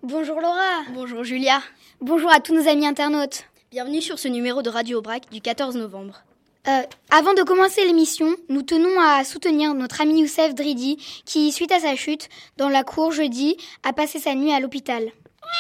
Bonjour Laura. Bonjour Julia. Bonjour à tous nos amis internautes. Bienvenue sur ce numéro de Radio Aubrac du 14 novembre. Avant de commencer l'émission, nous tenons à soutenir notre ami Youssef Dridi qui, suite à sa chute dans la cour jeudi, a passé sa nuit à l'hôpital.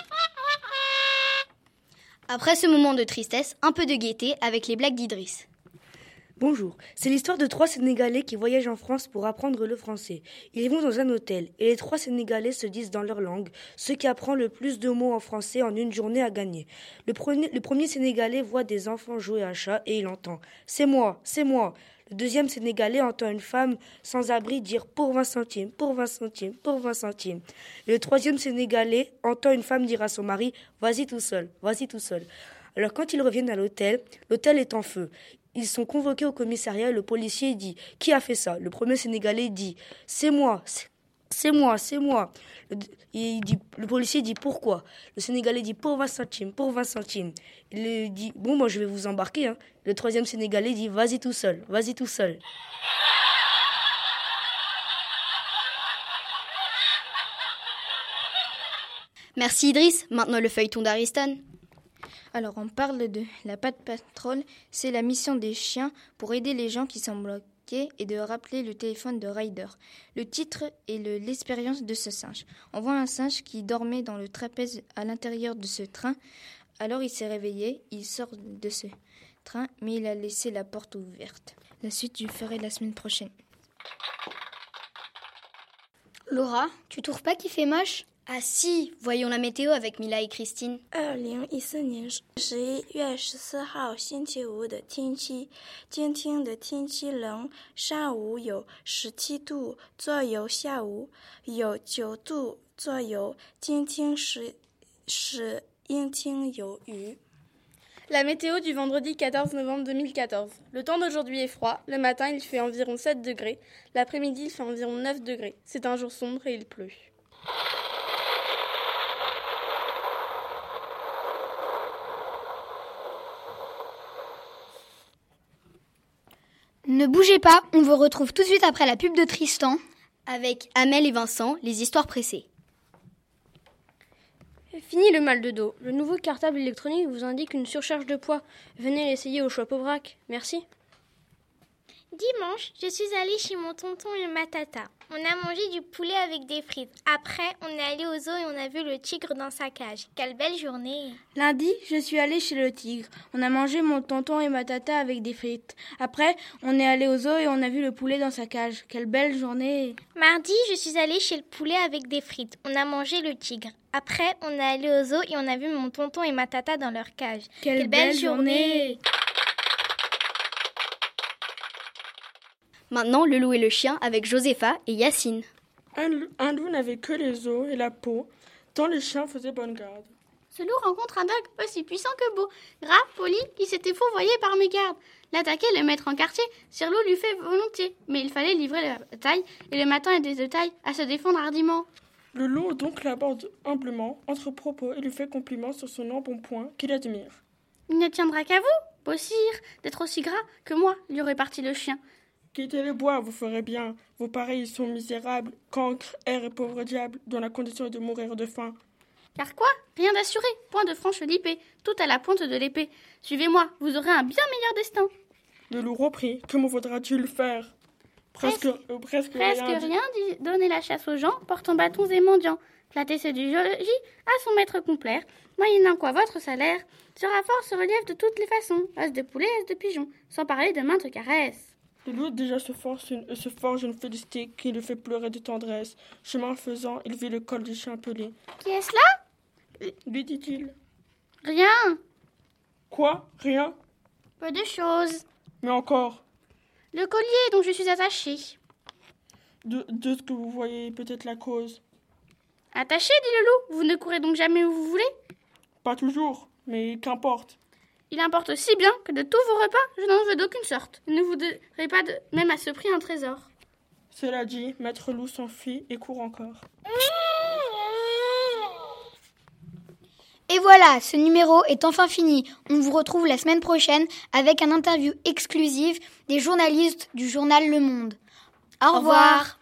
Après ce moment de tristesse, un peu de gaieté avec les blagues d'Idriss. Bonjour, c'est l'histoire de 3 Sénégalais qui voyagent en France pour apprendre le français. Ils vont dans un hôtel et les 3 Sénégalais se disent dans leur langue ce qui apprend le plus de mots en français en une journée à gagner. Le premier Sénégalais voit des enfants jouer à un chat et il entend « C'est moi, c'est moi ». Le deuxième Sénégalais entend une femme sans abri dire « pour 20 centimes, pour 20 centimes, pour 20 centimes ». Et le troisième Sénégalais entend une femme dire à son mari « Vas-y tout seul, vas-y tout seul ». Alors quand ils reviennent à l'hôtel est en feu. Ils sont convoqués au commissariat et le policier dit « Qui a fait ça ?» Le premier Sénégalais dit « C'est moi, c'est moi, c'est moi ». Le policier dit « Pourquoi ?» Le Sénégalais dit « Pour 20 centimes, pour 20 centimes ». Il dit « Bon, moi je vais vous embarquer. Hein. » Le troisième Sénégalais dit « Vas-y tout seul, vas-y tout seul ». Merci Idriss, maintenant le feuilleton d'Ariston. Alors on parle de la Paw Patrol, c'est la mission des chiens pour aider les gens qui sont bloqués et de rappeler le téléphone de Ryder. Le titre est l'expérience de ce singe. On voit un singe qui dormait dans le trapèze à l'intérieur de ce train. Alors il s'est réveillé, il sort de ce train, mais il a laissé la porte ouverte. La suite, je ferai la semaine prochaine. Laura, tu trouves pas qu'il fait moche ? Ah si, voyons la météo avec Mila et Christine. 2014年11月14号星期五的天气，今天的天气冷，上午有17度左右，下午有9度左右，今天是阴天有雨。 La météo du vendredi 14 novembre 2014. Le temps d'aujourd'hui est froid. Le matin, il fait environ 7 degrés. L'après-midi, il fait environ 9 degrés. C'est un jour sombre et il pleut. Ne bougez pas, on vous retrouve tout de suite après la pub de Tristan. Avec Amel et Vincent, les histoires pressées. Fini le mal de dos. Le nouveau cartable électronique vous indique une surcharge de poids. Venez l'essayer au Shop Aubrac. Merci. Dimanche, je suis allée chez mon tonton et ma tata. On a mangé du poulet avec des frites. Après, on est allé au zoo et on a vu le tigre dans sa cage. Quelle belle journée! Lundi, je suis allée chez le tigre. On a mangé mon tonton et ma tata avec des frites. Après, on est allé au zoo et on a vu le poulet dans sa cage. Quelle belle journée! Mardi, je suis allée chez le poulet avec des frites. On a mangé le tigre. Après, on est allé au zoo et on a vu mon tonton et ma tata dans leur cage. Quelle belle journée! Maintenant, le loup et le chien avec Josépha et Yacine. Un loup n'avait que les os et la peau, tant le chien faisait bonne garde. Ce loup rencontre un dogue aussi puissant que beau, grave, poli, qui s'était fourvoyé par mégarde. L'attaquer et le mettre en quartier, Sir Loup lui fait volontiers, mais il fallait livrer la bataille, et le matin était de taille à se défendre hardiment. Le loup donc l'aborde humblement, entre propos, et lui fait compliment sur son embonpoint qu'il admire. Il ne tiendra qu'à vous, beau sire, d'être aussi gras que moi, lui répartit le chien. Quittez le bois, vous ferez bien. Vos pareils sont misérables, cancres, airs et pauvres diables, dont la condition est de mourir de faim. Car quoi? Rien d'assuré, point de franche lipée, tout à la pointe de l'épée. Suivez-moi, vous aurez un bien meilleur destin. Le loup reprit, que me vaudra-t-il faire? Presque rien, dit donner la chasse aux gens, portant bâtons et mendiants. Flatter c'est du logis à son maître complaire, moyennant quoi votre salaire sera fort se relief de toutes les façons, as de poulet, as de pigeon, sans parler de maintes caresses. Le loup déjà se forge une félicité qui le fait pleurer de tendresse. Chemin faisant, il vit le col du chien pelé. Qui est-ce là? Lui dit-il. Rien. Quoi? Rien? Peu de choses. Mais encore? Le collier dont je suis attachée. De ce que vous voyez peut-être la cause. Attaché, dit le loup. Vous ne courez donc jamais où vous voulez? Pas toujours, mais qu'importe. Il importe si bien que de tous vos repas, je n'en veux d'aucune sorte. Il ne vous donnerai pas même à ce prix un trésor. Cela dit, Maître Loup s'enfuit et court encore. Et voilà, ce numéro est enfin fini. On vous retrouve la semaine prochaine avec un interview exclusive des journalistes du journal Le Monde. Au revoir.